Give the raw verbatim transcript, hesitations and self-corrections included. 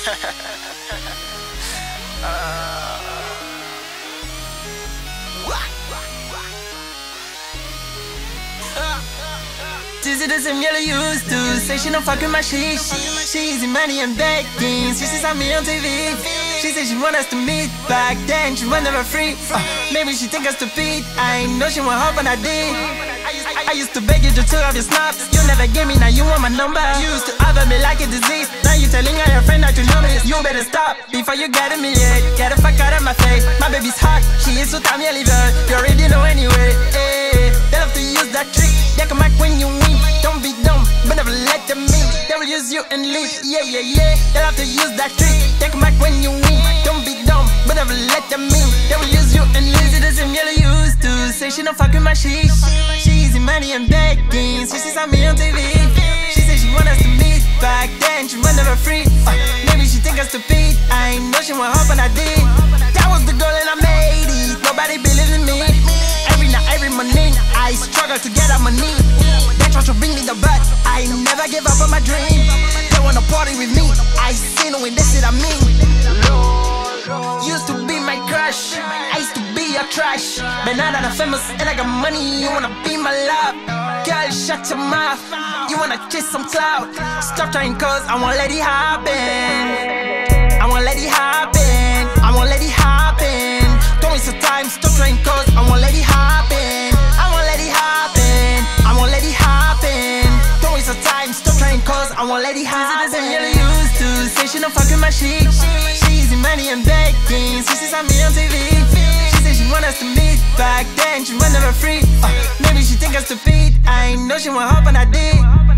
uh, This is the same girl I used to say she don't fuck with my shit. She easy money and begging. She saw me on T V. She said she want us to meet. Back then she was never free. uh, Maybe she think I stupid. I know she want help and I did. I used to beg you to turn off your snaps. You never gave me, now you want my number. You used to have me like a disease. Now you telling all your friend that you know me. You better stop before you get a million. Get the fuck out of my face. My baby's hot, she is so time you leave her. You already know anyway. Hey, they love to use that trick. They come back when you win. Don't be dumb, but never let them in. They will use you and leave. Yeah, yeah, yeah. They love to use that trick. They come back when you win. Don't be dumb, but never let them in. They will use you and leave. It doesn't girl I used to say she don't fuck with my shit. She easy money and begging. So she saw me on T V. She said she want us to meet. Back then she was never free. uh, Maybe she think I stupid. I know she want help and I did. That was the goal and I made it. Nobody believed in me. Every night, every morning I struggle to get on my knee. They try to bring me the butt. I never give up on my dream. They wanna party with me. I see no when they say I mean. Used to be my crush. I used to be your trash. But now that I'm famous and I got money, you wanna be my love. Girl, shut your mouth. You wanna chase some clout. Stop trying cause I won't let it happen. I won't let it happen. I won't let it happen. Don't waste your time. Stop trying cause I won't let it happen. I won't let it happen. I won't let it happen. Don't waste your time. Stop trying cause I won't let it happen. This is the same girl I used to say she don't fuck with my shit. She easy money and begging. So she saw me on T V. She said she want us to meet. Back then she was never free. uh, Maybe she think I stupid. I know she want help and I did.